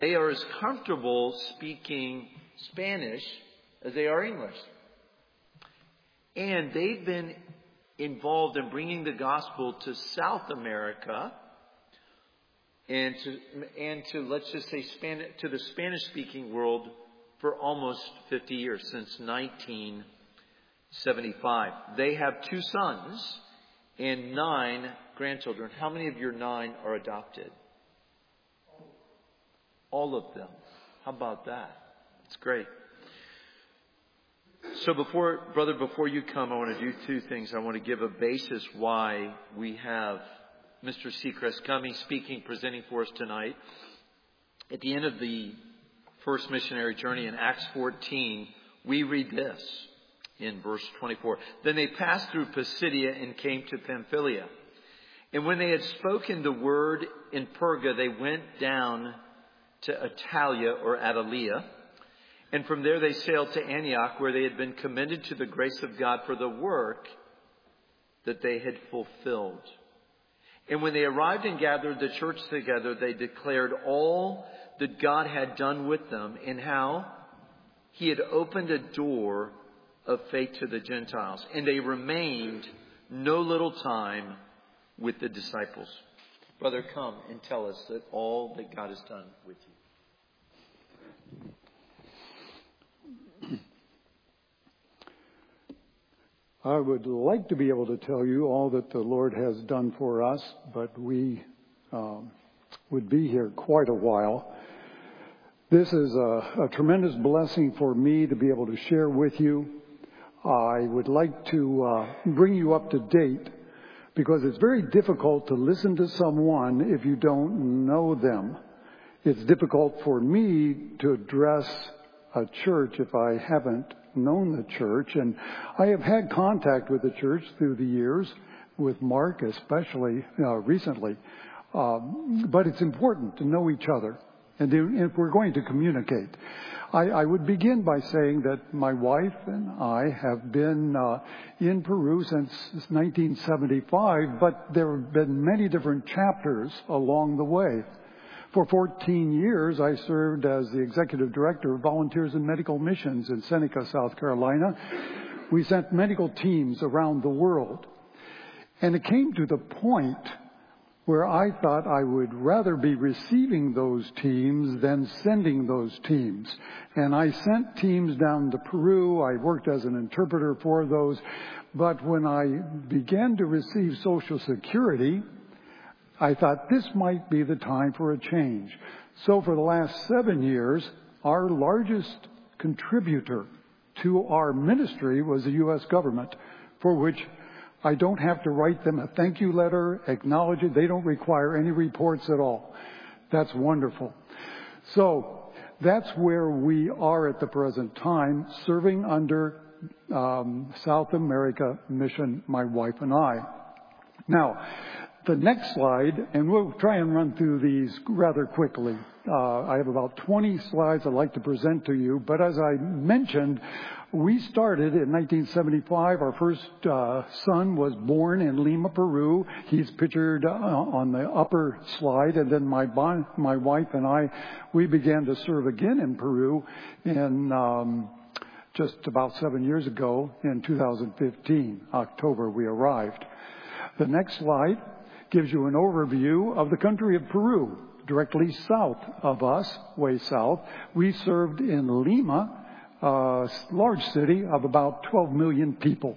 They are as comfortable speaking Spanish as they are English. And they've been involved in bringing the gospel to South America and to let's just say to the Spanish-speaking world for almost 50 years, since 1975. They have 2 sons and 9 grandchildren. How many of your 9 are adopted? All of them. How about that? It's great. So before you come, I want to do 2 things. I want to give a basis why we have Mr. Seacrest coming, speaking, presenting for us tonight. At the end of the first missionary journey in Acts 14, we read this in verse 24. Then they passed through Pisidia and came to Pamphylia. And when they had spoken the word in Perga, they went down to Attalia or Attalia. And from there they sailed to Antioch, where they had been commended to the grace of God for the work that they had fulfilled. And when they arrived and gathered the church together, they declared all that God had done with them and how He had opened a door of faith to the Gentiles. And they remained no little time with the disciples. Brother, come and tell us that all that God has done with you. I would like to be able to tell you all that the Lord has done for us, but we would be here quite a while. This is a tremendous blessing for me to be able to share with you. I would like to bring you up to date, because it's very difficult to listen to someone if you don't know them. It's difficult for me to address a church if I haven't known the church. And I have had contact with the church through the years, with Mark especially recently. But it's important to know each other. And if we're going to communicate, I would begin by saying that my wife and I have been in Peru since 1975, but there have been many different chapters along the way. For 14 years, I served as the executive director of Volunteers in Medical Missions in Seneca, South Carolina. We sent medical teams around the world. And it came to the point where I thought I would rather be receiving those teams than sending those teams. And I sent teams down to Peru. I worked as an interpreter for those. But when I began to receive Social Security, I thought this might be the time for a change. So for the last 7 years, our largest contributor to our ministry was the U.S. government, for which I don't have to write them a thank you letter, acknowledge it. They don't require any reports at all. That's wonderful. So that's where we are at the present time, serving under South America Mission, my wife and I. Now, the next slide, and we'll try and run through these rather quickly. I have about 20 slides I'd like to present to you, but as I mentioned, we started in 1975. Our first son was born in Lima, Peru. He's pictured on the upper slide, and then my wife and I, we began to serve again in Peru in just about 7 years ago. In 2015, October, we arrived. The next slide gives you an overview of the country of Peru, directly south of us, way south. We served in Lima, a large city of about 12 million people,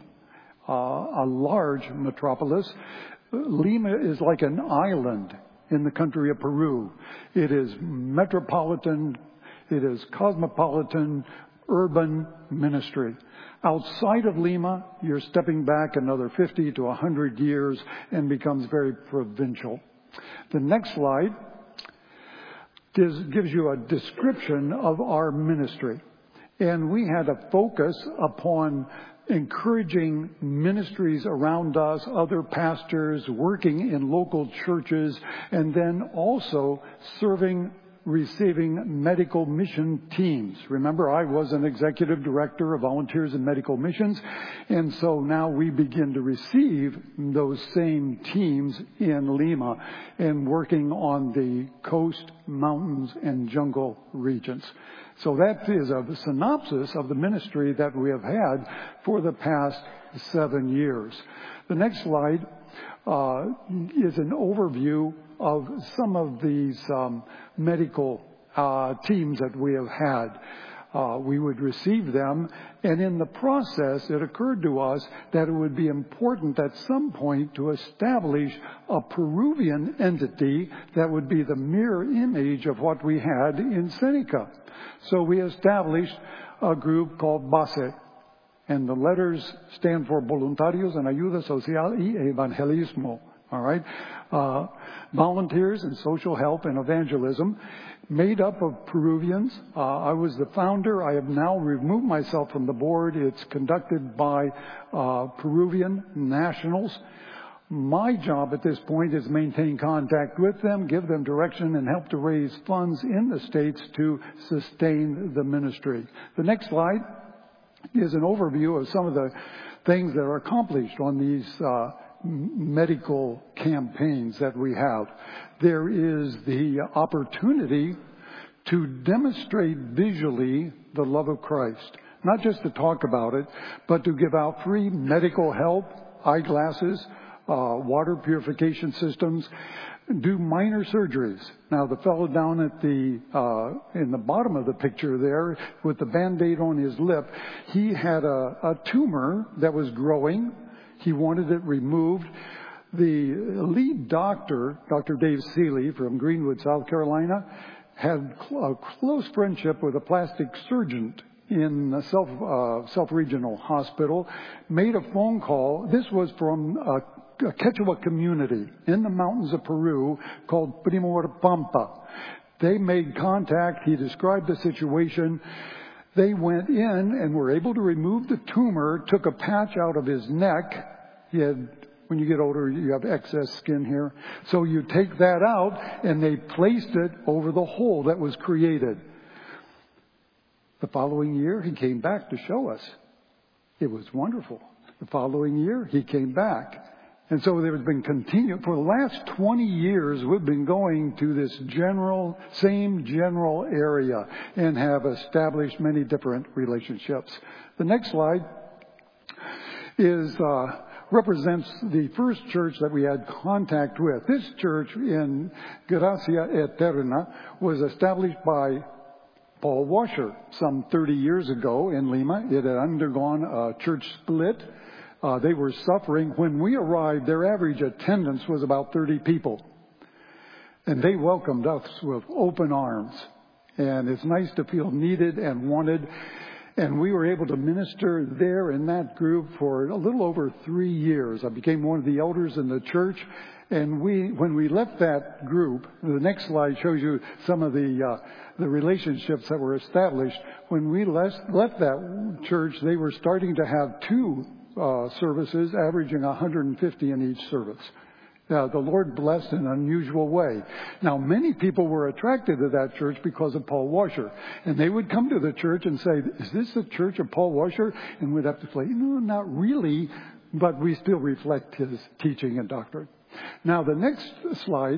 a large metropolis. Lima is like an island in the country of Peru. It is metropolitan, it is cosmopolitan, urban ministry. Outside of Lima, you're stepping back another 50 to 100 years and becomes very provincial. The next slide gives you a description of our ministry. And we had a focus upon encouraging ministries around us, other pastors working in local churches, and then also serving receiving medical mission teams. Remember, I was an executive director of Volunteers in Medical Missions, and so now we begin to receive those same teams in Lima and working on the coast, mountains, and jungle regions. So that is a synopsis of the ministry that we have had for the past 7 years. The next slide is an overview of some of these medical teams that we have had. We would receive them, and in the process, it occurred to us that it would be important at some point to establish a Peruvian entity that would be the mirror image of what we had in Seneca. So we established a group called BASE, and the letters stand for Voluntarios en Ayuda Social y Evangelismo. All right? Volunteers in social help and evangelism, made up of Peruvians. I was the founder. I have now removed myself from the board. It's conducted by Peruvian nationals. My job at this point is maintain contact with them, give them direction, and help to raise funds in the States to sustain the ministry. The next slide is an overview of some of the things that are accomplished on these medical campaigns that we have. There is the opportunity to demonstrate visually the love of Christ. Not just to talk about it, but to give out free medical help, eyeglasses, water purification systems, do minor surgeries. Now, the fellow down at in the bottom of the picture there with the Band-Aid on his lip, he had a tumor that was growing. He wanted it removed. The lead doctor, Dr. Dave Seeley from Greenwood, South Carolina, had a close friendship with a plastic surgeon in a self-regional hospital, made a phone call. This was from a Quechua community in the mountains of Peru called Primor Pampa. They made contact. He described the situation. They went in and were able to remove the tumor, took a patch out of his neck. He had, when you get older, you have excess skin here. So you take that out, and they placed it over the hole that was created. The following year, he came back to show us. It was wonderful. The following year, he came back. And so there has been continued. For the last 20 years, we've been going to this same general area and have established many different relationships. The next slide represents the first church that we had contact with. This church in Gracia Eterna was established by Paul Washer some 30 years ago in Lima. It had undergone a church split. They were suffering. When we arrived, their average attendance was about 30 people. And they welcomed us with open arms. And it's nice to feel needed and wanted. And we were able to minister there in that group for a little over 3 years. I became one of the elders in the church. And when we left that group, the next slide shows you some of the relationships that were established. When we left that church, they were starting to have 2 services, averaging 150 in each service. The Lord blessed in an unusual way. Now, many people were attracted to that church because of Paul Washer. And they would come to the church and say, "Is this the church of Paul Washer?" And we'd have to say, "No, not really," but we still reflect his teaching and doctrine. Now, the next slide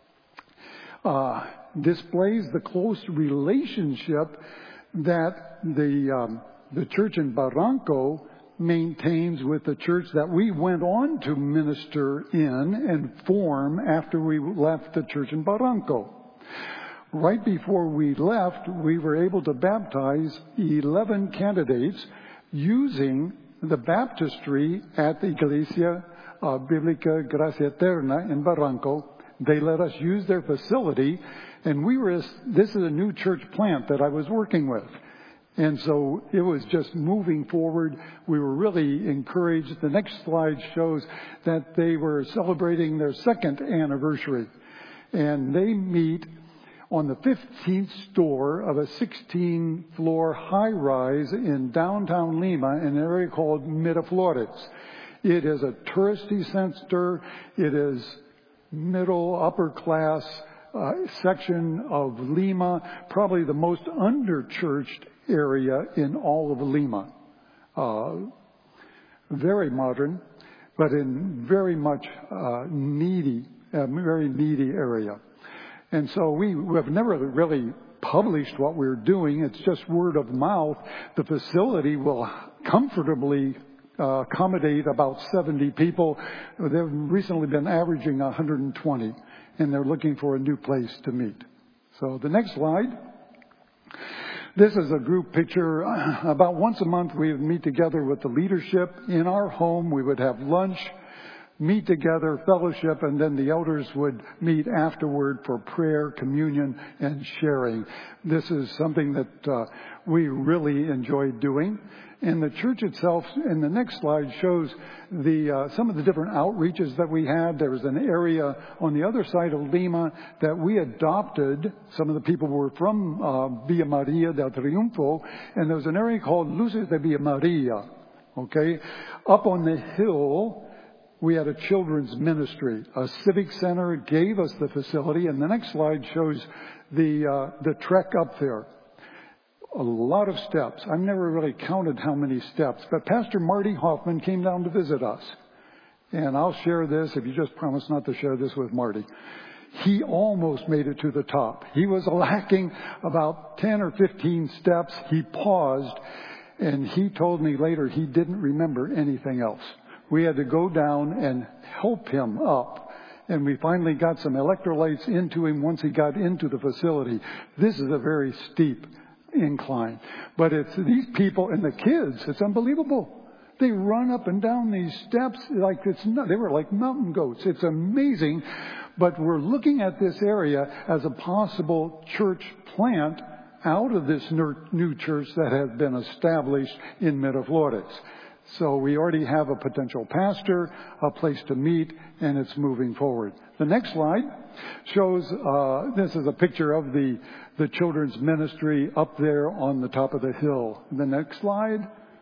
displays the close relationship that the church in Barranco maintains with the church that we went on to minister in and form after we left the church in Barranco. Right before we left, we were able to baptize 11 candidates using the baptistry at the Iglesia Biblica Gracia Eterna in Barranco. They let us use their facility, and this is a new church plant that I was working with. And so it was just moving forward. We were really encouraged. The next slide shows that they were celebrating their 2nd anniversary. And they meet on the 15th floor of a 16-floor high-rise in downtown Lima in an area called Miraflores. It is a touristy center. It is middle, upper class section of Lima, probably the most under-churched area in all of Lima. Very modern, but in very much very needy area. And so we have never really published what we're doing. It's just word of mouth. The facility will comfortably accommodate about 70 people. They've recently been averaging 120, and they're looking for a new place to meet. So the next slide. This is a group picture. About once a month we would meet together with the leadership in our home. We would have lunch, meet together, fellowship, and then the elders would meet afterward for prayer, communion, and sharing. This is something that we really enjoyed doing. And the church itself, in the next slide, shows some of the different outreaches that we had. There was an area on the other side of Lima that we adopted. Some of the people were from Villa Maria del Triunfo, and there was an area called Luces de Villa Maria. Okay, up on the hill, we had a children's ministry. A civic center gave us the facility, and the next slide shows the trek up there. A lot of steps. I've never really counted how many steps, but Pastor Marty Hoffman came down to visit us. And I'll share this if you just promise not to share this with Marty. He almost made it to the top. He was lacking about 10 or 15 steps. He paused, and he told me later he didn't remember anything else. We had to go down and help him up. And we finally got some electrolytes into him once he got into the facility. This is a very steep incline. But it's these people and the kids, it's unbelievable. They run up and down these steps like they were like mountain goats. It's amazing. But we're looking at this area as a possible church plant out of this new church that has been established in Miraflores. So we already have a potential pastor, a place to meet, and it's moving forward. The next slide shows, this is a picture of the children's ministry up there on the top of the hill. The next slide.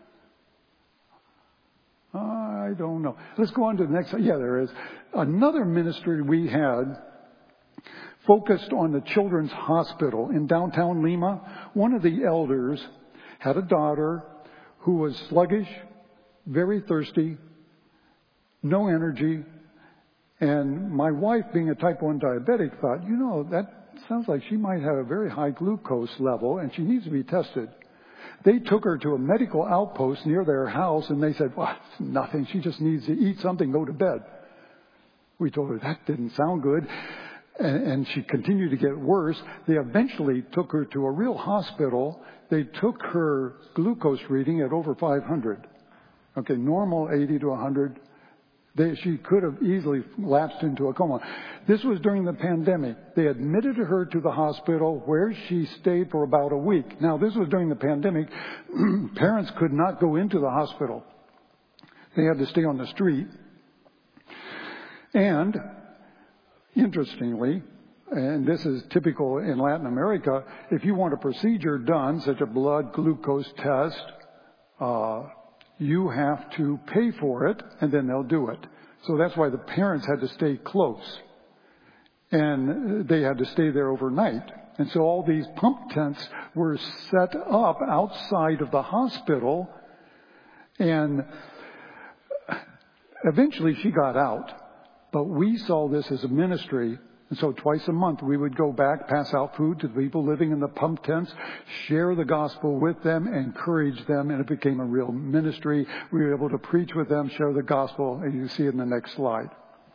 I don't know. Let's go on to the next. Yeah, there is. Another ministry we had focused on the children's hospital in downtown Lima. One of the elders had a daughter who was sluggish, very thirsty, no energy. And my wife, being a type 1 diabetic, thought, that sounds like she might have a very high glucose level and she needs to be tested. They took her to a medical outpost near their house and they said, well, it's nothing. She just needs to eat something, go to bed. We told her that didn't sound good. And she continued to get worse. They eventually took her to a real hospital. They took her glucose reading at over 500. Okay, normal 80 to 100. She could have easily lapsed into a coma. This was during the pandemic. They admitted her to the hospital where she stayed for about a week. Now, this was during the pandemic. Parents could not go into the hospital. They had to stay on the street. And, interestingly, and this is typical in Latin America, if you want a procedure done, such a blood glucose test, you have to pay for it, and then they'll do it. So that's why the parents had to stay close. And they had to stay there overnight. And so all these pump tents were set up outside of the hospital. And eventually she got out. But we saw this as a ministry. And so twice a month we would go back, pass out food to the people living in the pump tents, share the gospel with them, encourage them, and it became a real ministry. We were able to preach with them, share the gospel, and you see it in the next slide.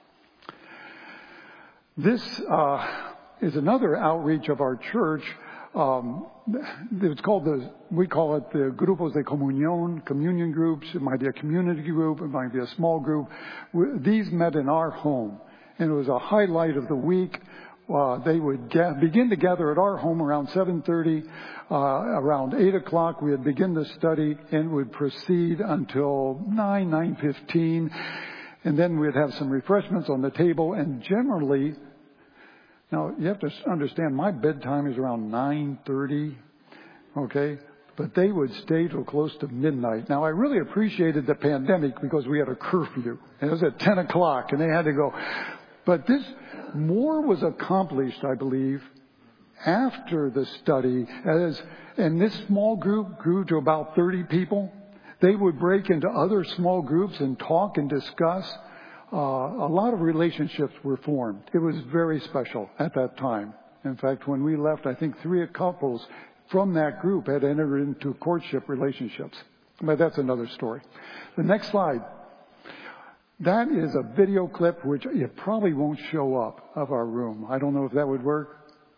This is another outreach of our church. It's called we call it the Grupos de Comunión, communion groups. It might be a community group, it might be a small group. These met in our home. And it was a highlight of the week. They would begin to gather at our home around 7:30. Around 8 o'clock, we would begin the study and would proceed until 9:15. And then we'd have some refreshments on the table. And generally, now you have to understand, my bedtime is around 9:30. Okay? But they would stay till close to midnight. Now, I really appreciated the pandemic because we had a curfew. And it was at 10 o'clock and they had to go. But more was accomplished, I believe, after the study, and this small group grew to about 30 people. They would break into other small groups and talk and discuss. A lot of relationships were formed. It was very special at that time. In fact, when we left, I think 3 couples from that group had entered into courtship relationships. But that's another story. The next slide. That is a video clip which it probably won't show up of our room. I don't know if that would work.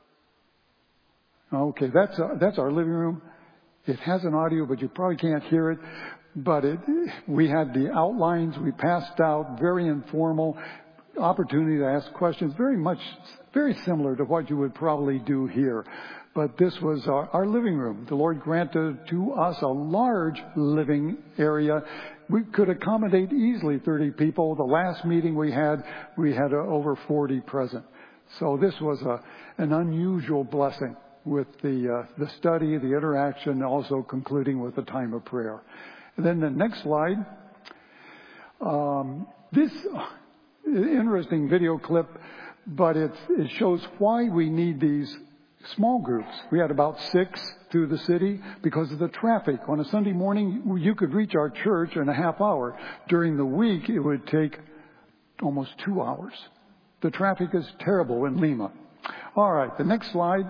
Okay, that's our living room. It has an audio, but you probably can't hear it. But we had the outlines. We passed out, very informal, opportunity to ask questions, very similar to what you would probably do here. But this was our living room. The Lord granted to us a large living area. We could accommodate easily 30 people. The last meeting we had over 40 present. So this was an unusual blessing with the study, the interaction, also concluding with a time of prayer. And then the next slide. This interesting video clip, but it shows why we need these small groups. We had about 6 through the city because of the traffic. On a Sunday morning, you could reach our church in a half hour. During the week, it would take almost 2 hours. The traffic is terrible in Lima. All right, the next slide.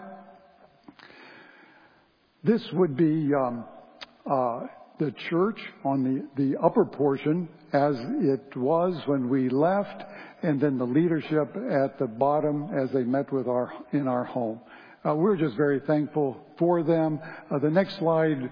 This would be the church on the upper portion as it was when we left, and then the leadership at the bottom as they met in our home. We're just very thankful for them. The next slide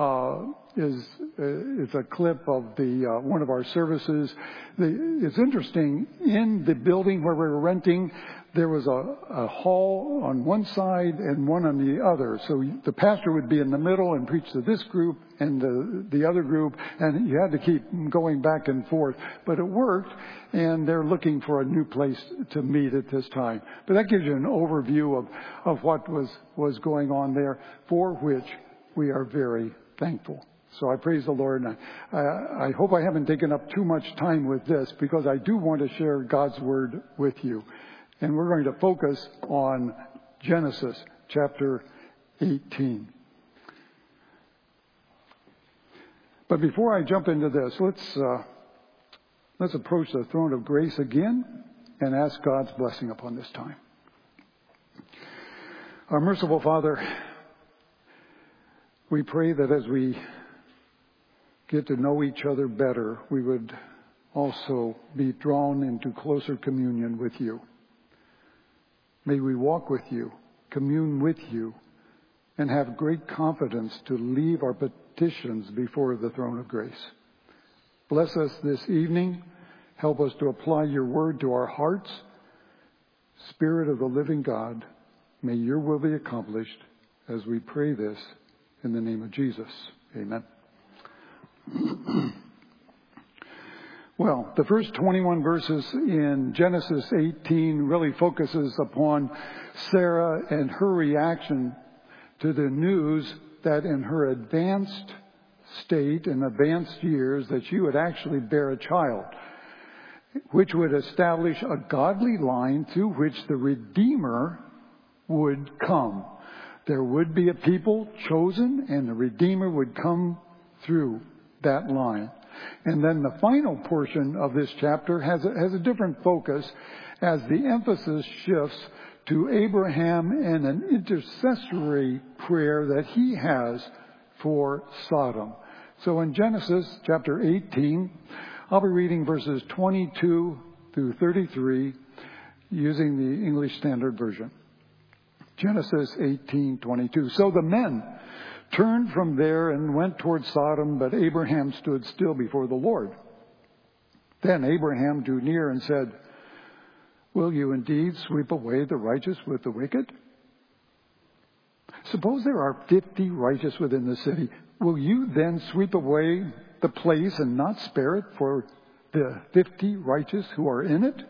is a clip of one of our services. It's interesting. In the building where we were renting, there was a hall on one side and one on the other. So the pastor would be in the middle and preach to this group and the other group, and you had to keep going back and forth. But it worked, and they're looking for a new place to meet at this time. But that gives you an overview of what was going on there, for which we are very thankful. So I praise the Lord. And I hope I haven't taken up too much time with this, because I do want to share God's Word with you. And we're going to focus on Genesis chapter 18. But before I jump into this, let's approach the throne of grace again and ask God's blessing upon this time. Our merciful Father, we pray that as we get to know each other better, we would also be drawn into closer communion with you. May we walk with you, commune with you, and have great confidence to leave our petitions before the throne of grace. Bless us this evening. Help us to apply your word to our hearts. Spirit of the living God, may your will be accomplished as we pray this in the name of Jesus. Amen. Well, the first 21 verses in Genesis 18 really focuses upon Sarah and her reaction to the news that in her advanced state and advanced years that she would actually bear a child, which would establish a godly line through which the Redeemer would come. There would be a people chosen, and the Redeemer would come through that line. And then the final portion of this chapter has a different focus as the emphasis shifts to Abraham and an intercessory prayer that he has for Sodom. So in Genesis chapter 18, I'll be reading verses 22 through 33 using the English Standard Version. Genesis 18:22. So the men turned from there and went toward Sodom, but Abraham stood still before the Lord. Then Abraham drew near and said, "Will you indeed sweep away the righteous with the wicked? Suppose there are 50 righteous within the city. Will you then sweep away the place and not spare it for the 50 righteous who are in it?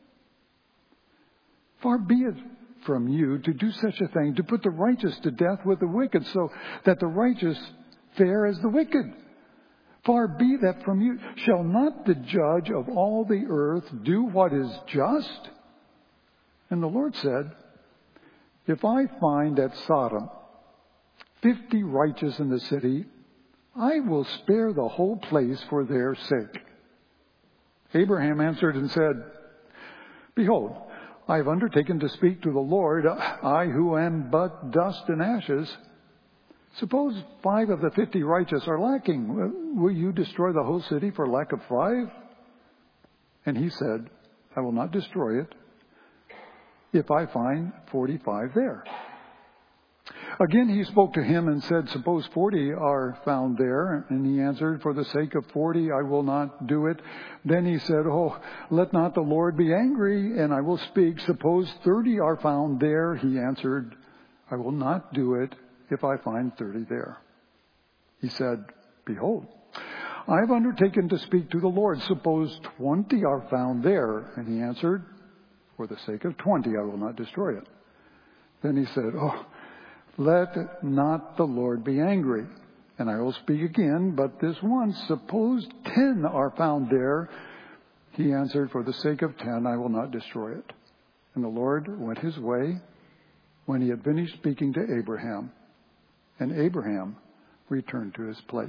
Far be it from you to do such a thing, to put the righteous to death with the wicked, so that the righteous fare as the wicked. Far be that from you. Shall not the judge of all the earth do what is just? And the Lord said, if I find at Sodom 50 righteous in the city, I will spare the whole place for their sake. Abraham answered and said, behold, I have undertaken to speak to the Lord, I who am but dust and ashes. Suppose 5 of the 50 righteous are lacking. Will you destroy the whole city for lack of 5? And he said, I will not destroy it if I find 45 there. Again he spoke to him and said, suppose 40 are found there. And he answered, for the sake of 40, I will not do it. Then he said, oh, let not the Lord be angry, and I will speak. Suppose 30 are found there. He answered, I will not do it if I find 30 there. He said, behold, I have undertaken to speak to the Lord. Suppose 20 are found there. And he answered, for the sake of 20, I will not destroy it. Then he said, oh, let not the Lord be angry, and I will speak again, but this once, suppose 10 are found there. He answered, for the sake of 10, I will not destroy it. And the Lord went his way when he had finished speaking to Abraham, and Abraham returned to his place.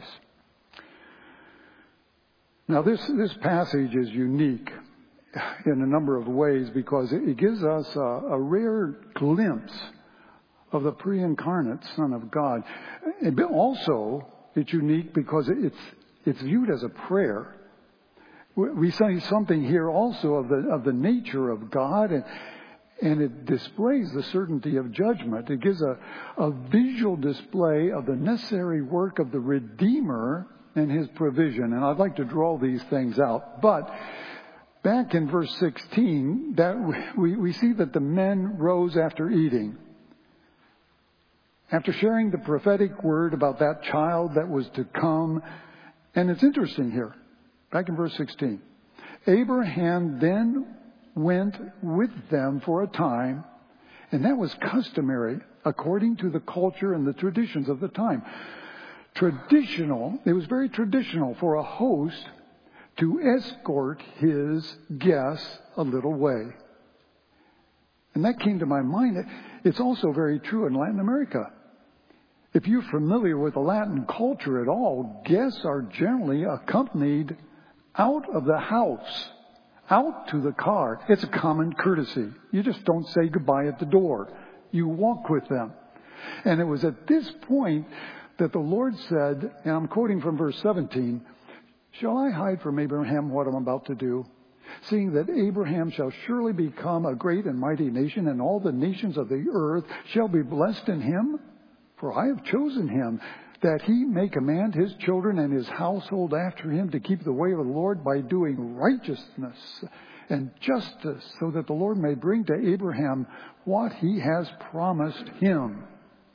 Now this passage is unique in a number of ways because it gives us a rare glimpse of the pre-incarnate Son of God. But also, it's unique because it's viewed as a prayer. We see something here also of the nature of God, and it displays the certainty of judgment. It gives a visual display of the necessary work of the Redeemer and his provision. And I'd like to draw these things out. But back in verse 16, that we see that the men rose after eating. After sharing the prophetic word about that child that was to come. And it's interesting here. Back in verse 16. Abraham then went with them for a time. And that was customary according to the culture and the traditions of the time. It was very traditional for a host to escort his guests a little way. And that came to my mind. It's also very true in Latin America. If you're familiar with the Latin culture at all, guests are generally accompanied out of the house, out to the car. It's a common courtesy. You just don't say goodbye at the door. You walk with them. And it was at this point that the Lord said, and I'm quoting from verse 17, shall I hide from Abraham what I'm about to do? Seeing that Abraham shall surely become a great and mighty nation, and all the nations of the earth shall be blessed in him. For I have chosen him, that he may command his children and his household after him to keep the way of the Lord by doing righteousness and justice, so that the Lord may bring to Abraham what he has promised him.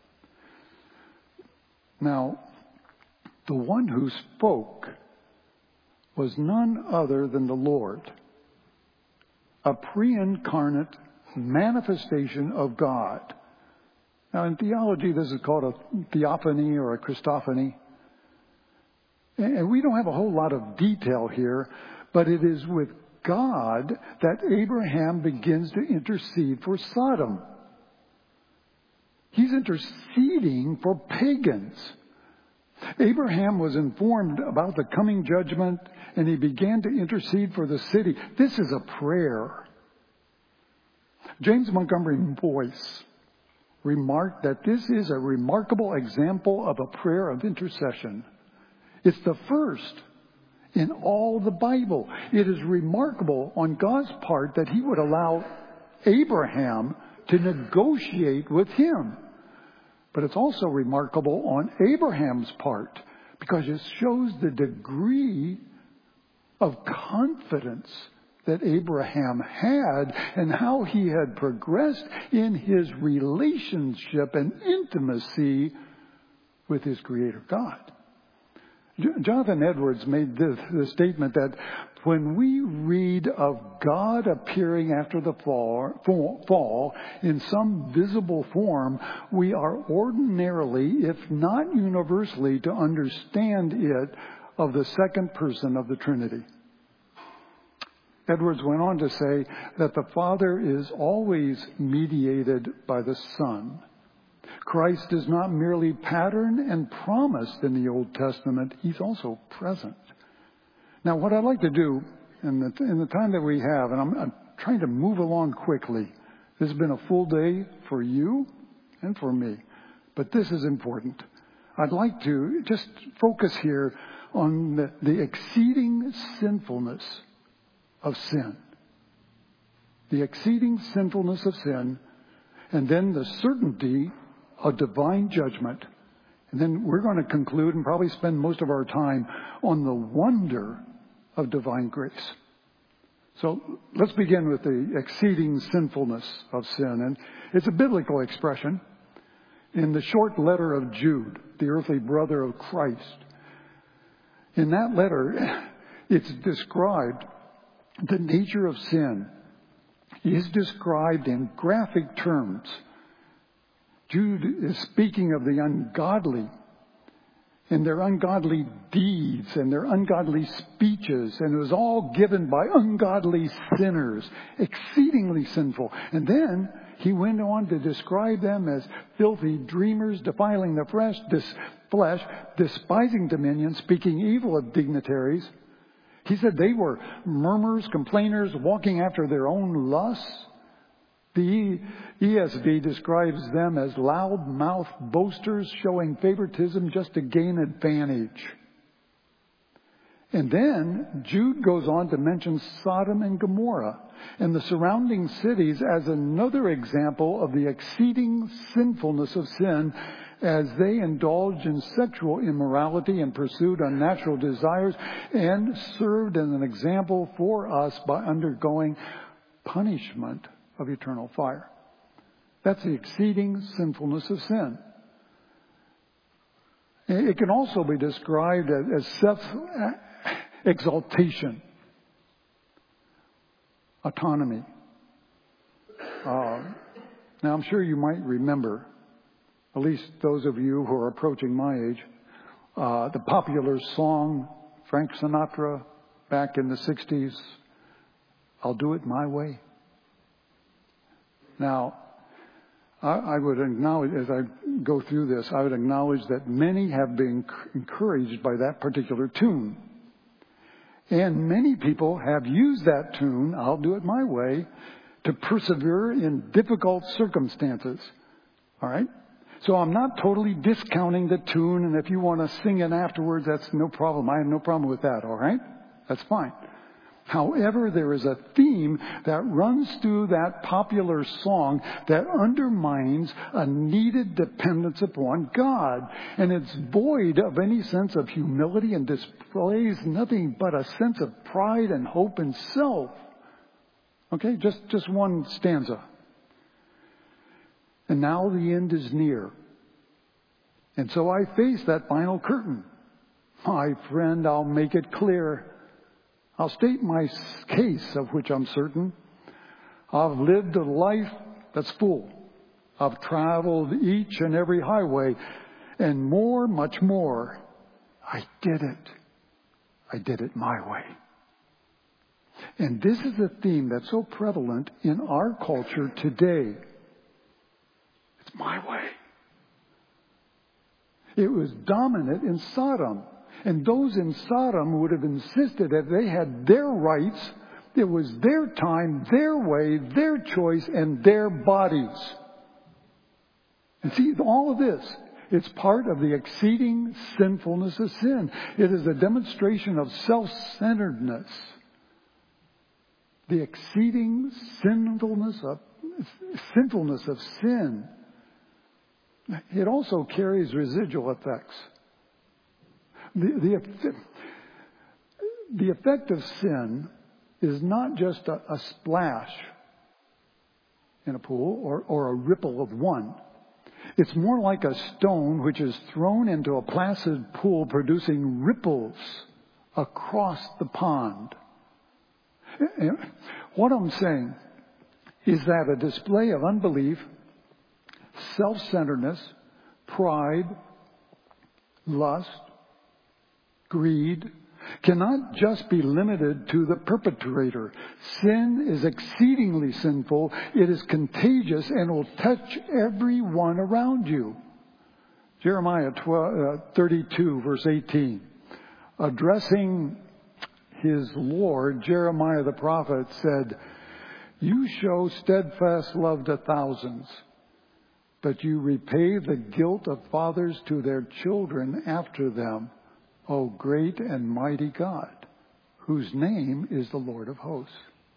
Now, the one who spoke was none other than the Lord, a pre-incarnate manifestation of God. Now, in theology, this is called a theophany or a Christophany. And we don't have a whole lot of detail here, but it is with God that Abraham begins to intercede for Sodom. He's interceding for pagans. Abraham was informed about the coming judgment, and he began to intercede for the city. This is a prayer. James Montgomery Boyce remarked that this is a remarkable example of a prayer of intercession. It's the first in all the Bible. It is remarkable on God's part that he would allow Abraham to negotiate with him. But it's also remarkable on Abraham's part because it shows the degree of confidence that Abraham had and how he had progressed in his relationship and intimacy with his Creator God. Jonathan Edwards made the statement that when we read of God appearing after the fall in some visible form, we are ordinarily, if not universally, to understand it of the second person of the Trinity. Edwards went on to say that the Father is always mediated by the Son. Christ is not merely patterned and promised in the Old Testament, he's also present. Now, what I'd like to do in the time that we have, and I'm trying to move along quickly. This has been a full day for you and for me, but this is important. I'd like to just focus here on the exceeding sinfulness of sin. The exceeding sinfulness of sin, and then the certainty of divine judgment. And then we're going to conclude and probably spend most of our time on the wonder of divine grace. So let's begin with the exceeding sinfulness of sin. And it's a biblical expression. In the short letter of Jude, the earthly brother of Christ, in that letter, it's described the nature of sin is described in graphic terms. Jude is speaking of the ungodly and their ungodly deeds and their ungodly speeches, and it was all given by ungodly sinners, exceedingly sinful. And then he went on to describe them as filthy dreamers, defiling the flesh, despising dominion, speaking evil of dignitaries. He said they were murmurers, complainers, walking after their own lusts. The ESV describes them as loud-mouthed boasters, showing favoritism just to gain advantage. And then Jude goes on to mention Sodom and Gomorrah and the surrounding cities as another example of the exceeding sinfulness of sin, as they indulged in sexual immorality and pursued unnatural desires, and served as an example for us by undergoing punishment of eternal fire. That's the exceeding sinfulness of sin. It can also be described as self-exaltation, autonomy. Now, I'm sure you might remember, at least those of you who are approaching my age, the popular song, Frank Sinatra, back in the 60s, "I'll Do It My Way." Now, I would acknowledge, as I go through this, I would acknowledge that many have been encouraged by that particular tune. And many people have used that tune, "I'll Do It My Way," to persevere in difficult circumstances. All right? So I'm not totally discounting the tune, and if you want to sing it afterwards, that's no problem. I have no problem with that, all right? That's fine. However, there is a theme that runs through that popular song that undermines a needed dependence upon God. And it's void of any sense of humility and displays nothing but a sense of pride and hope in self. Okay, just one stanza. "And now the end is near. And so I face that final curtain. My friend, I'll make it clear. I'll state my case, of which I'm certain. I've lived a life that's full. I've traveled each and every highway, and more, much more. I did it. I did it my way." And this is a theme that's so prevalent in our culture today. It's my way. It was dominant in Sodom. And those in Sodom would have insisted that they had their rights. It was their time, their way, their choice, and their bodies. And see, all of this, it's part of the exceeding sinfulness of sin. It is a demonstration of self-centeredness. The exceeding sinfulness of sin. It also carries residual effects. The effect of sin is not just a splash in a pool or a ripple of one. It's more like a stone which is thrown into a placid pool, producing ripples across the pond. What I'm saying is that a display of unbelief, self-centeredness, pride, lust, greed, cannot just be limited to the perpetrator. Sin is exceedingly sinful. It is contagious and will touch everyone around you. Jeremiah 32, verse 18. Addressing his Lord, Jeremiah the prophet said, "You show steadfast love to thousands, but you repay the guilt of fathers to their children after them, O great and mighty God, whose name is the Lord of hosts."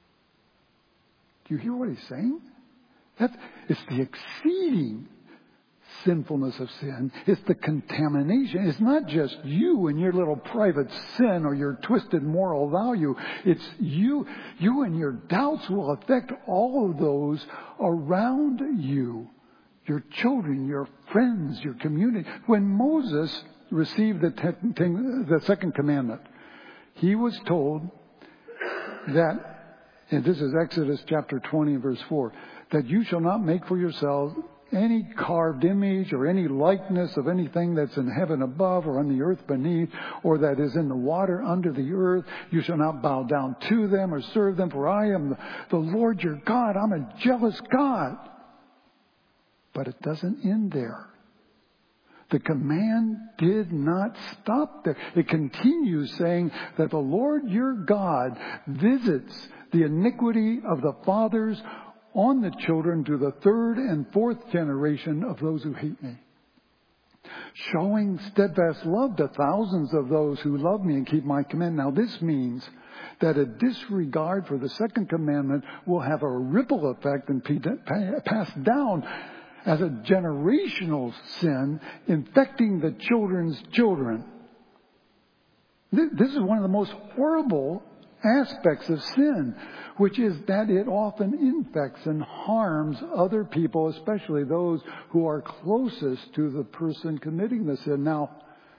Do you hear what he's saying? It's the exceeding sinfulness of sin. It's the contamination. It's not just you and your little private sin or your twisted moral value. It's you and your doubts will affect all of those around you. Your children, your friends, your community. When Moses received the second commandment, he was told that, and this is Exodus chapter 20 verse 4, that you shall not make for yourselves any carved image or any likeness of anything that's in heaven above or on the earth beneath or that is in the water under the earth. You shall not bow down to them or serve them, for I am the Lord your God. I'm a jealous God. But it doesn't end there. The command did not stop there. It continues saying that the Lord your God visits the iniquity of the fathers on the children to the third and fourth generation of those who hate me. Showing steadfast love to thousands of those who love me and keep my command. Now this means that a disregard for the second commandment will have a ripple effect and pass down as a generational sin, infecting the children's children. This is one of the most horrible aspects of sin, which is that it often infects and harms other people, especially those who are closest to the person committing the sin. Now,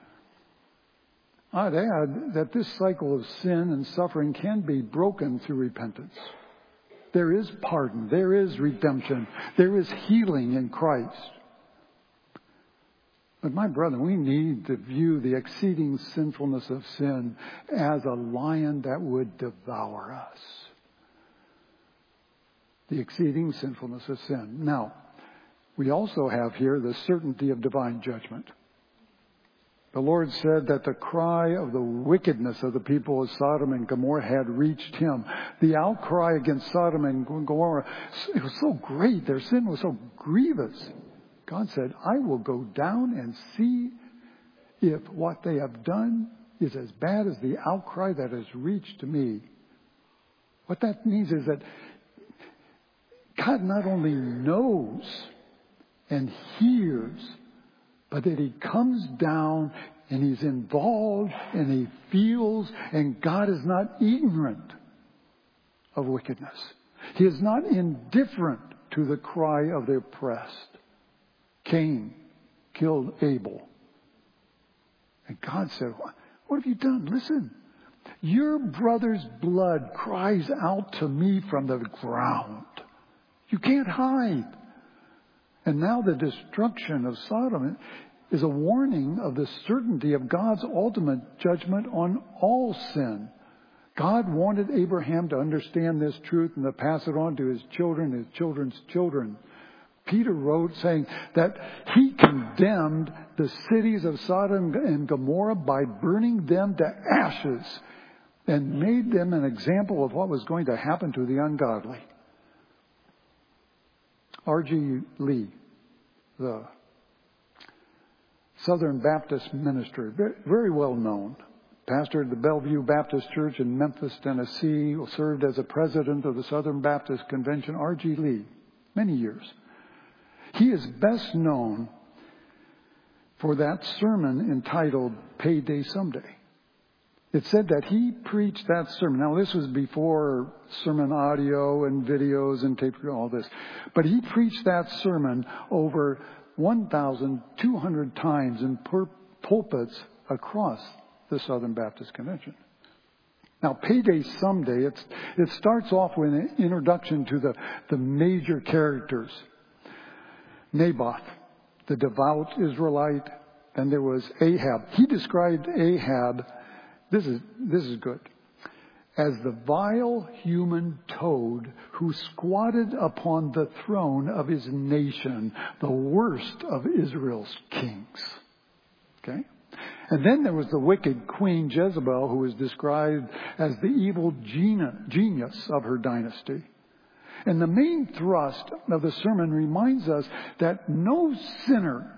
I'd add that this cycle of sin and suffering can be broken through repentance. There is pardon. There is redemption. There is healing in Christ. But my brother, we need to view the exceeding sinfulness of sin as a lion that would devour us. The exceeding sinfulness of sin. Now, we also have here the certainty of divine judgment. The Lord said that the cry of the wickedness of the people of Sodom and Gomorrah had reached him. The outcry against Sodom and Gomorrah, it was so great. Their sin was so grievous. God said, I will go down and see if what they have done is as bad as the outcry that has reached me. What that means is that God not only knows and hears, but that he comes down and he's involved and he feels, and God is not ignorant of wickedness. He is not indifferent to the cry of the oppressed. Cain killed Abel. And God said, what have you done? Listen, your brother's blood cries out to me from the ground. You can't hide. And now the destruction of Sodom is a warning of the certainty of God's ultimate judgment on all sin. God wanted Abraham to understand this truth and to pass it on to his children, his children's children. Peter wrote saying that he condemned the cities of Sodom and Gomorrah by burning them to ashes and made them an example of what was going to happen to the ungodly. R.G. Lee, the Southern Baptist minister, very well known, pastored the Bellevue Baptist Church in Memphis, Tennessee, served as a president of the Southern Baptist Convention. R.G. Lee, many years. He is best known for that sermon entitled Payday Someday. It said that he preached that sermon. Now, this was before sermon audio and videos and tape, all this. But he preached that sermon over 1,200 times in pulpits across the Southern Baptist Convention. Now, Payday Someday, it starts off with an introduction to the major characters. Naboth, the devout Israelite, and there was Ahab. He described Ahab This is good. As the vile human toad who squatted upon the throne of his nation, the worst of Israel's kings. Okay? And then there was the wicked Queen Jezebel, who is described as the evil genius of her dynasty. And the main thrust of the sermon reminds us that no sinner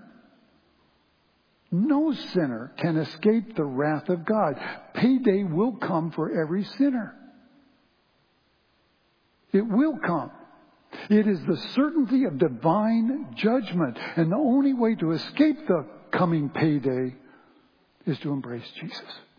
can escape the wrath of God. Payday will come for every sinner. It will come. It is the certainty of divine judgment. And the only way to escape the coming payday is to embrace Jesus.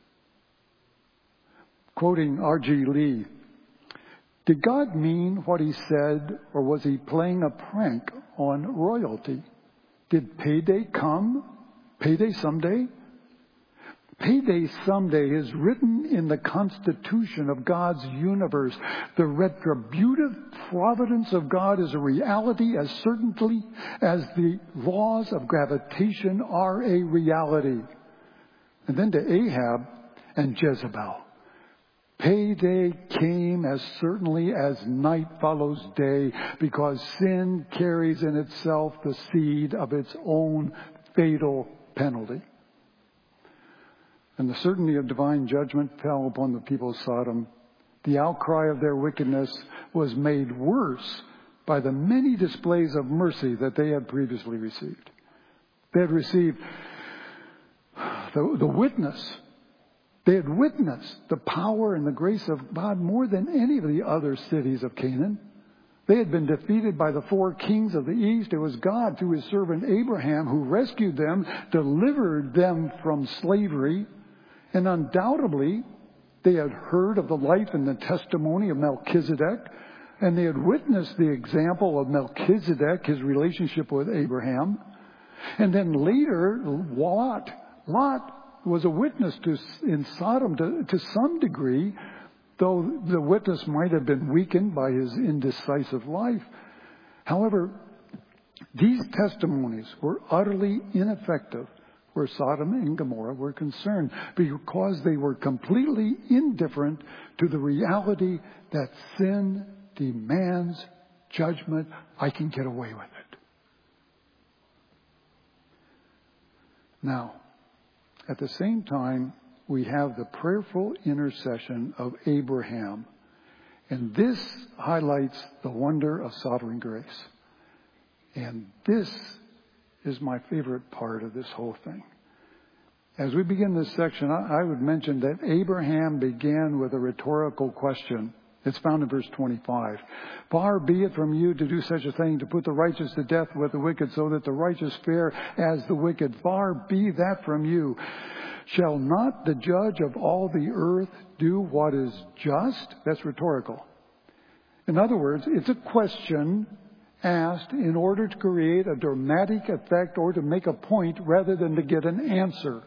Quoting R.G. Lee, did God mean what he said, or was he playing a prank on royalty? Did payday come? Payday someday? Payday someday is written in the constitution of God's universe. The retributive providence of God is a reality as certainly as the laws of gravitation are a reality. And then to Ahab and Jezebel. Payday came as certainly as night follows day, because sin carries in itself the seed of its own fatal penalty. And the certainty of divine judgment fell upon the people of Sodom. The outcry of their wickedness was made worse by the many displays of mercy that they had previously received. They had received the witness. They had witnessed the power and the grace of God more than any of the other cities of Canaan. They had been defeated by the 4 kings of the east. It was God, through his servant Abraham, who rescued them, delivered them from slavery. And undoubtedly, they had heard of the life and the testimony of Melchizedek. And they had witnessed the example of Melchizedek, his relationship with Abraham. And then later, Lot was a witness in Sodom to some degree, though the witness might have been weakened by his indecisive life. However, these testimonies were utterly ineffective where Sodom and Gomorrah were concerned, because they were completely indifferent to the reality that sin demands judgment. I can get away with it. Now, at the same time, we have the prayerful intercession of Abraham. And this highlights the wonder of sovereign grace. And this is my favorite part of this whole thing. As we begin this section, I would mention that Abraham began with a rhetorical question. It's found in verse 25. Far be it from you to do such a thing, to put the righteous to death with the wicked, so that the righteous fare as the wicked. Far be that from you. Shall not the judge of all the earth do what is just? That's rhetorical. In other words, it's a question asked in order to create a dramatic effect or to make a point rather than to get an answer.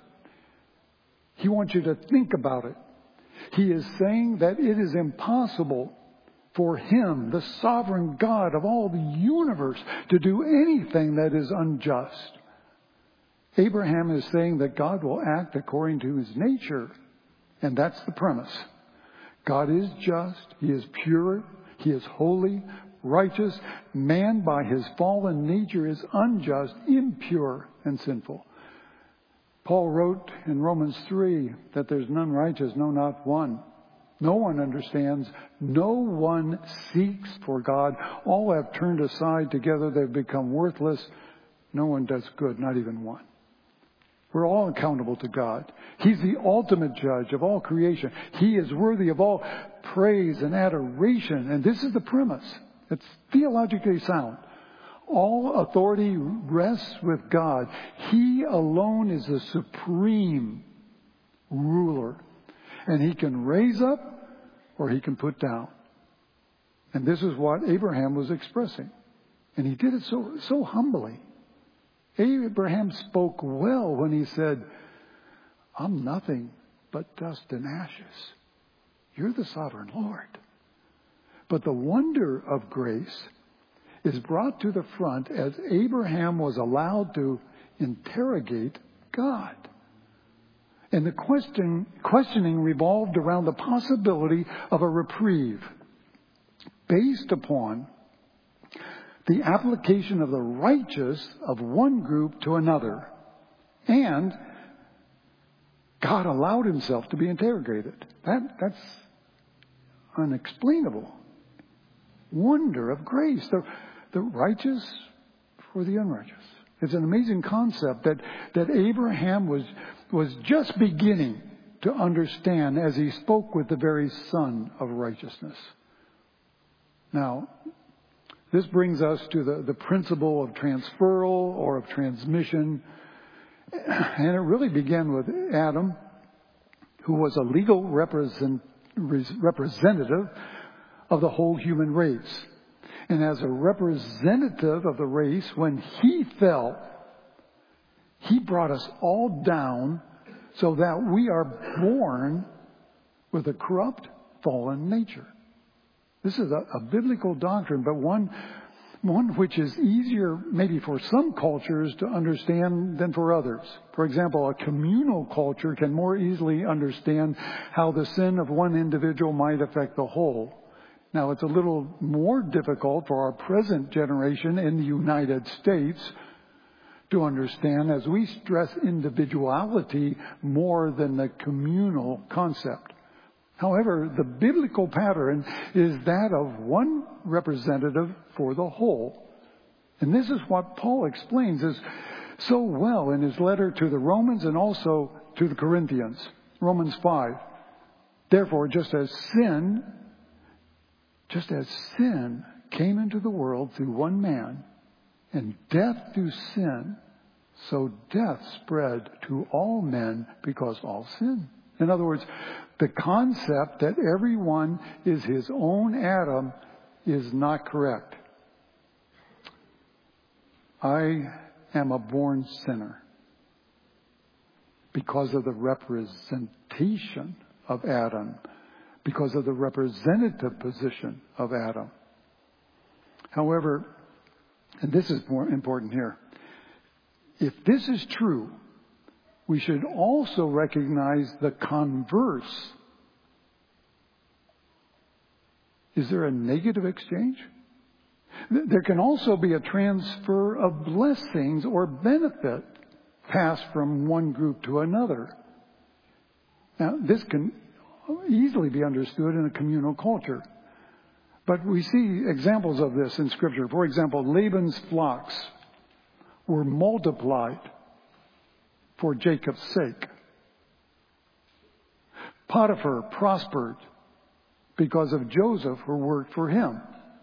He wants you to think about it. He is saying that it is impossible for him, the sovereign God of all the universe, to do anything that is unjust. Abraham is saying that God will act according to his nature. And that's the premise. God is just. He is pure. He is holy, righteous. Man, by his fallen nature, is unjust, impure, and sinful. Paul wrote in Romans 3 that there's none righteous, no, not one. No one understands. No one seeks for God. All have turned aside. Together they've become worthless. No one does good, not even one. We're all accountable to God. He's the ultimate judge of all creation. He is worthy of all praise and adoration. And this is the premise. It's theologically sound. All authority rests with God. He alone is the supreme ruler. And he can raise up or he can put down. And this is what Abraham was expressing. And he did it so humbly. Abraham spoke well when he said, I'm nothing but dust and ashes. You're the sovereign Lord. But the wonder of grace is brought to the front as Abraham was allowed to interrogate God. And the questioning revolved around the possibility of a reprieve based upon the application of the righteous of one group to another. And God allowed himself to be interrogated. That's unexplainable. Wonder of grace. The righteous for the unrighteous. It's an amazing concept that Abraham was just beginning to understand as he spoke with the very Son of righteousness. Now, this brings us to the principle of transferal or of transmission. And it really began with Adam, who was a legal representative of the whole human race. And as a representative of the race, when he fell, he brought us all down so that we are born with a corrupt, fallen nature. This is a biblical doctrine, but one which is easier maybe for some cultures to understand than for others. For example, a communal culture can more easily understand how the sin of one individual might affect the whole. Now, it's a little more difficult for our present generation in the United States to understand as we stress individuality more than the communal concept. However, the biblical pattern is that of one representative for the whole. And this is what Paul explains so well in his letter to the Romans and also to the Corinthians. Romans 5. Therefore, just as sin came into the world through one man, and death through sin, so death spread to all men because all sin. In other words, the concept that everyone is his own Adam is not correct. I am a born sinner because of the representation of Adam, because of the representative position of Adam. However, and this is more important here, if this is true, we should also recognize the converse. Is there a negative exchange? There can also be a transfer of blessings or benefit passed from one group to another. Now, this can easily be understood in a communal culture. But we see examples of this in Scripture. For example, Laban's flocks were multiplied for Jacob's sake. Potiphar prospered because of Joseph who worked for him.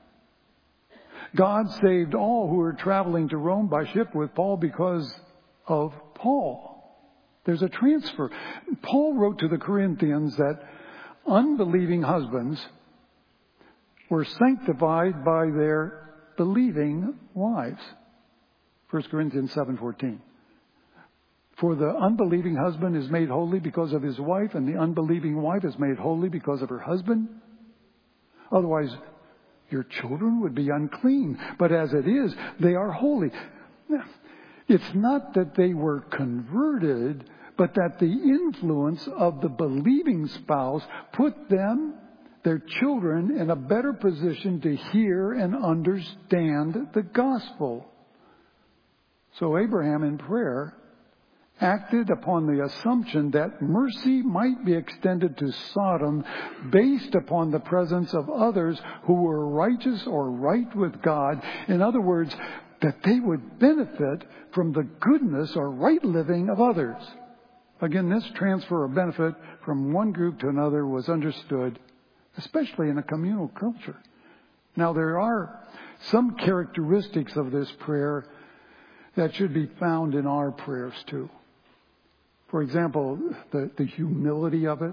God saved all who were traveling to Rome by ship with Paul because of Paul. There's a transfer. Paul wrote to the Corinthians that unbelieving husbands were sanctified by their believing wives. 1 Corinthians 7:14. For the unbelieving husband is made holy because of his wife, and the unbelieving wife is made holy because of her husband. Otherwise, your children would be unclean. But as it is, they are holy. It's not that they were converted, but that the influence of the believing spouse put them, their children, in a better position to hear and understand the gospel. So Abraham in prayer acted upon the assumption that mercy might be extended to Sodom based upon the presence of others who were righteous or right with God. In other words, that they would benefit from the goodness or right living of others. Again, this transfer of benefit from one group to another was understood, especially in a communal culture. Now, there are some characteristics of this prayer that should be found in our prayers too. For example, the humility of it.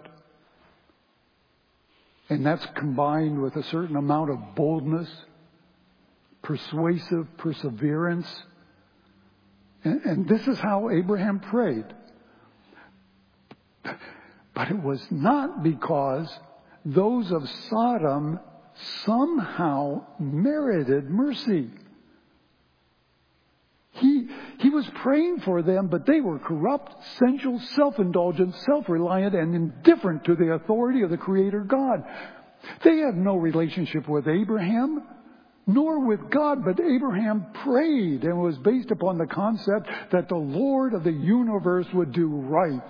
And that's combined with a certain amount of boldness, persuasive perseverance. And this is how Abraham prayed. But it was not because those of Sodom somehow merited mercy. He was praying for them, but they were corrupt, sensual, self-indulgent, self-reliant, and indifferent to the authority of the Creator God. They had no relationship with Abraham, nor with God, but Abraham prayed, and it was based upon the concept that the Lord of the universe would do right.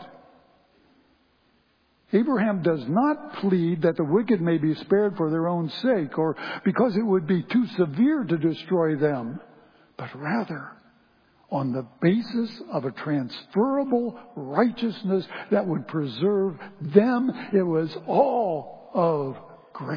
Abraham does not plead that the wicked may be spared for their own sake, or because it would be too severe to destroy them, but rather on the basis of a transferable righteousness that would preserve them. It was all of grace.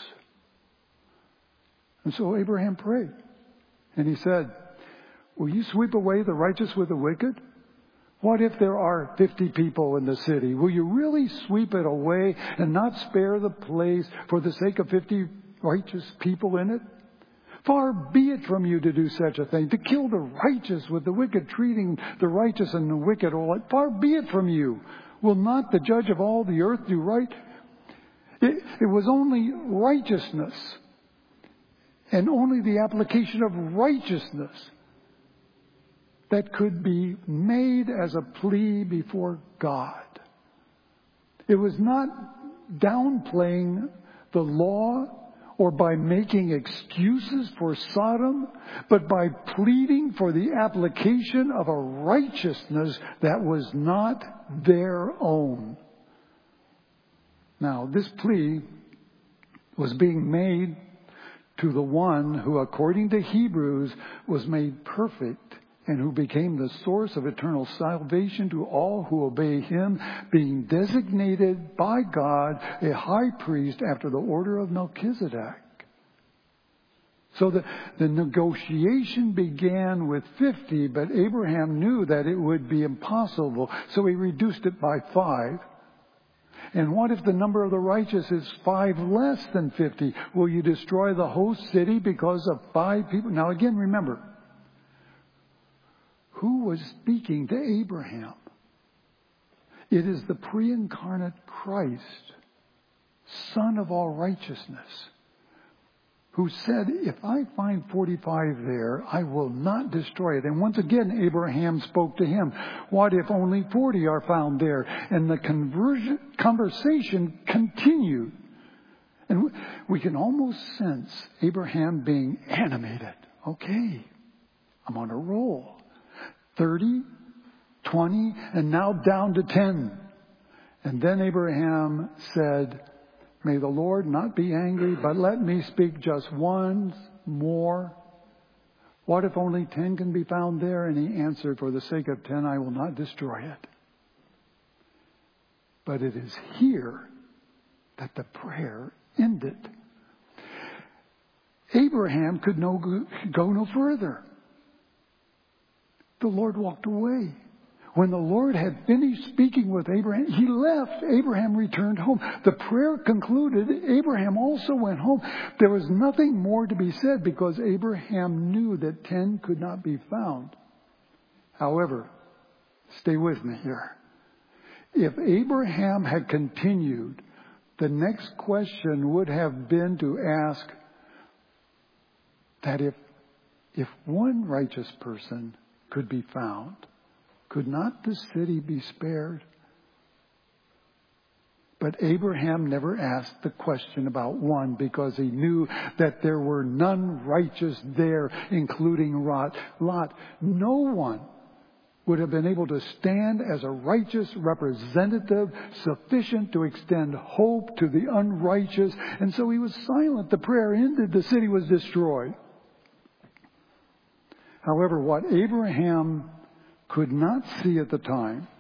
And so Abraham prayed. And he said, will you sweep away the righteous with the wicked? What if there are 50 people in the city? Will you really sweep it away and not spare the place for the sake of 50 righteous people in it? Far be it from you to do such a thing, to kill the righteous with the wicked, treating the righteous and the wicked alike. Far be it from you. Will not the judge of all the earth do right? It was only righteousness, and only the application of righteousness, that could be made as a plea before God. It was not downplaying the law or by making excuses for Sodom, but by pleading for the application of a righteousness that was not their own. Now, this plea was being made to the one who, according to Hebrews, was made perfect and who became the source of eternal salvation to all who obey him, being designated by God a high priest after the order of Melchizedek. So the negotiation began with 50, but Abraham knew that it would be impossible, so he reduced it by 5. And what if the number of the righteous is 5 less than 50? Will you destroy the whole city because of 5 people? Now again, remember, who was speaking to Abraham? It is the pre-incarnate Christ, Son of all righteousness, who said, if I find 45 there, I will not destroy it. And once again, Abraham spoke to him. What if only 40 are found there? And the conversation continued. And we can almost sense Abraham being animated. Okay, I'm on a roll. 30, 20, and now down to 10. And then Abraham said, may the Lord not be angry, but let me speak just once more. What if only 10 can be found there? And he answered, for the sake of 10, I will not destroy it. But it is here that the prayer ended. Abraham could go no further. The Lord walked away. When the Lord had finished speaking with Abraham, he left. Abraham returned home. The prayer concluded. Abraham also went home. There was nothing more to be said because Abraham knew that 10 could not be found. However, stay with me here. If Abraham had continued, the next question would have been to ask that if one righteous person could be found, could not the city be spared? But Abraham never asked the question about one because he knew that there were none righteous there, including Lot. No one would have been able to stand as a righteous representative sufficient to extend hope to the unrighteous. And so he was silent. The prayer ended. The city was destroyed. However, what Abraham could not see at the time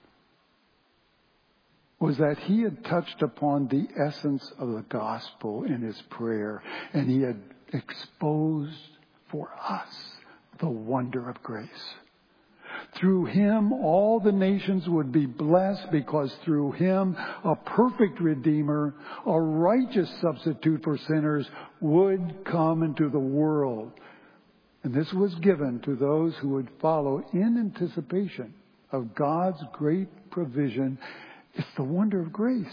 was that he had touched upon the essence of the gospel in his prayer, and he had exposed for us the wonder of grace. Through him, all the nations would be blessed because through him, a perfect Redeemer, a righteous substitute for sinners, would come into the world. And this was given to those who would follow in anticipation of God's great provision. It's the wonder of grace.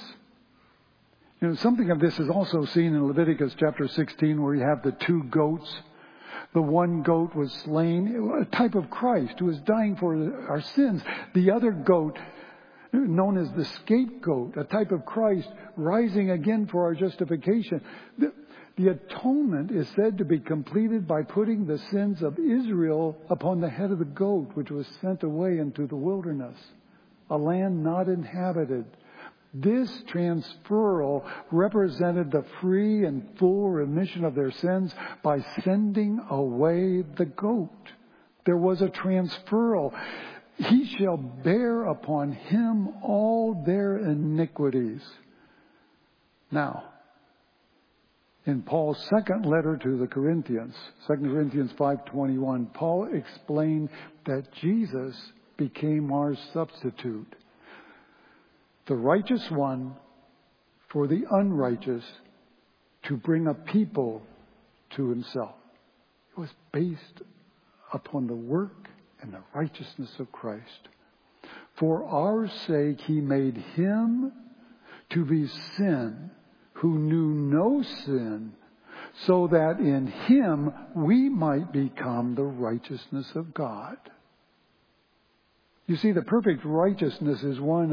You know, something of this is also seen in Leviticus chapter 16, where you have the 2 goats. The one goat was slain, a type of Christ who was dying for our sins. The other goat, known as the scapegoat, a type of Christ rising again for our justification. The atonement is said to be completed by putting the sins of Israel upon the head of the goat, which was sent away into the wilderness, a land not inhabited. This transferal represented the free and full remission of their sins by sending away the goat. There was a transferal. He shall bear upon him all their iniquities. Now, in Paul's second letter to the Corinthians, 2 Corinthians 5:21, Paul explained that Jesus became our substitute, the righteous one for the unrighteous, to bring a people to himself. It was based upon the work and the righteousness of Christ. For our sake he made him to be sin who knew no sin, so that in him we might become the righteousness of God. You see, the perfect righteousness is one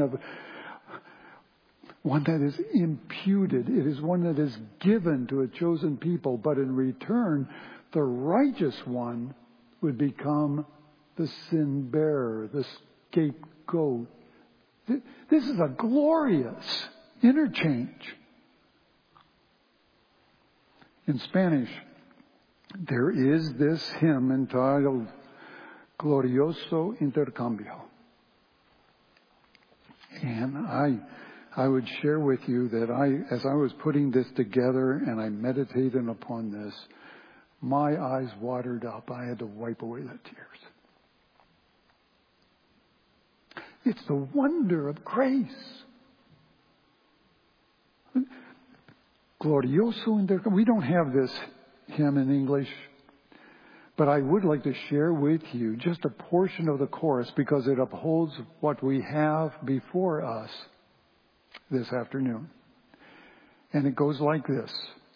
that is imputed. It is one that is given to a chosen people. But in return, the righteous one would become the sin bearer, the scapegoat. This is a glorious interchange. In Spanish, there is this hymn entitled Glorioso Intercambio. And I would share with you that as I was putting this together and I meditated upon this, my eyes watered up. I had to wipe away the tears. It's the wonder of grace. Glorioso Intercambio. We don't have this hymn in English, but I would like to share with you just a portion of the chorus because it upholds what we have before us this afternoon. And it goes like this.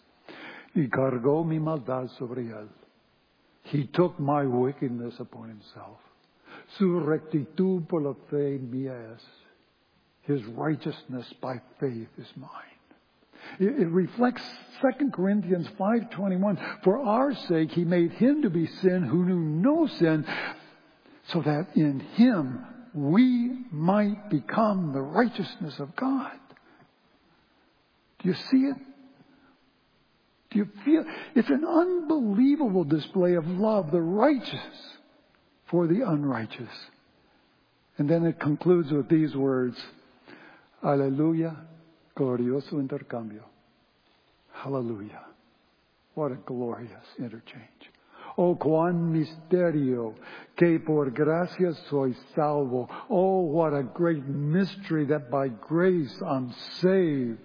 Y cargó mi maldad sobre él. He took my wickedness upon himself. Su rectitud por la fe mía es. His righteousness by faith is mine. It reflects 2 Corinthians 5:21. For our sake he made him to be sin who knew no sin, so that in him we might become the righteousness of God. Do you see it? Do you feel? It's an unbelievable display of love, the righteous for the unrighteous. And then it concludes with these words, Aleluya, glorioso intercambio. Hallelujah. What a glorious interchange. Oh, cuán misterio, que por gracia soy salvo. Oh, what a great mystery that by grace I'm saved.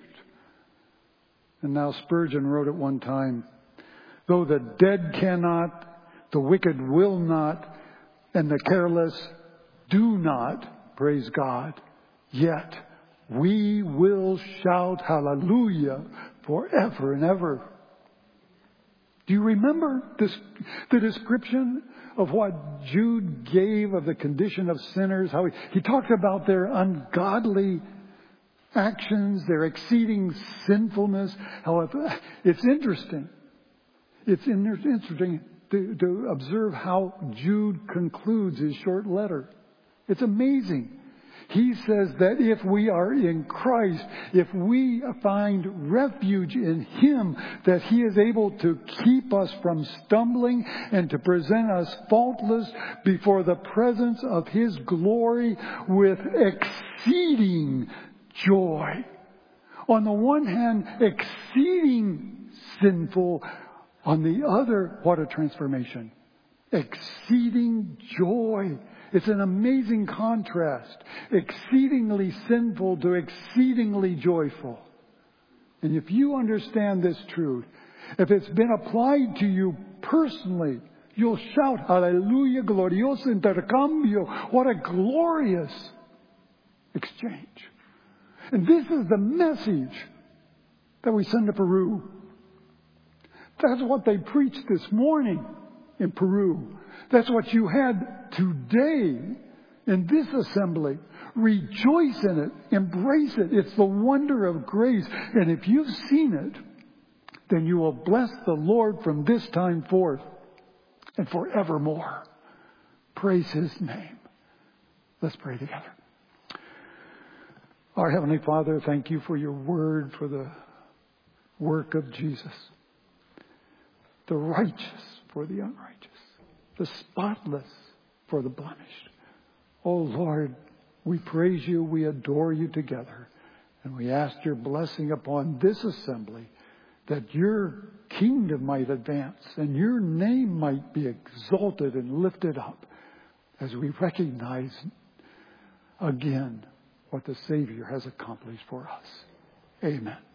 And now Spurgeon wrote at one time, though the dead cannot, the wicked will not, and the careless do not, praise God, yet we will shout hallelujah forever and ever. Do you remember the description of what Jude gave of the condition of sinners? How he talked about their ungodly actions, their exceeding sinfulness. However, it's interesting. It's interesting to observe how Jude concludes his short letter. It's amazing. He says that if we are in Christ, if we find refuge in Him, that He is able to keep us from stumbling and to present us faultless before the presence of His glory with exceeding joy. On the one hand, exceeding sinful. On the other, what a transformation. Exceeding joy. It's an amazing contrast. Exceedingly sinful to exceedingly joyful. And if you understand this truth, if it's been applied to you personally, you'll shout, Hallelujah, glorioso intercambio. What a glorious exchange. And this is the message that we send to Peru. That's what they preached this morning. in Peru. That's what you had today in this assembly. Rejoice in it. Embrace it. It's the wonder of grace. And if you've seen it, then you will bless the Lord from this time forth and forevermore. Praise His name. Let's pray together. Our Heavenly Father, thank you for your word, for the work of Jesus. The righteous for the unrighteous. The spotless for the blemished. Oh Lord, we praise you, we adore you together. And we ask your blessing upon this assembly, that your kingdom might advance and your name might be exalted and lifted up as we recognize again what the Savior has accomplished for us. Amen.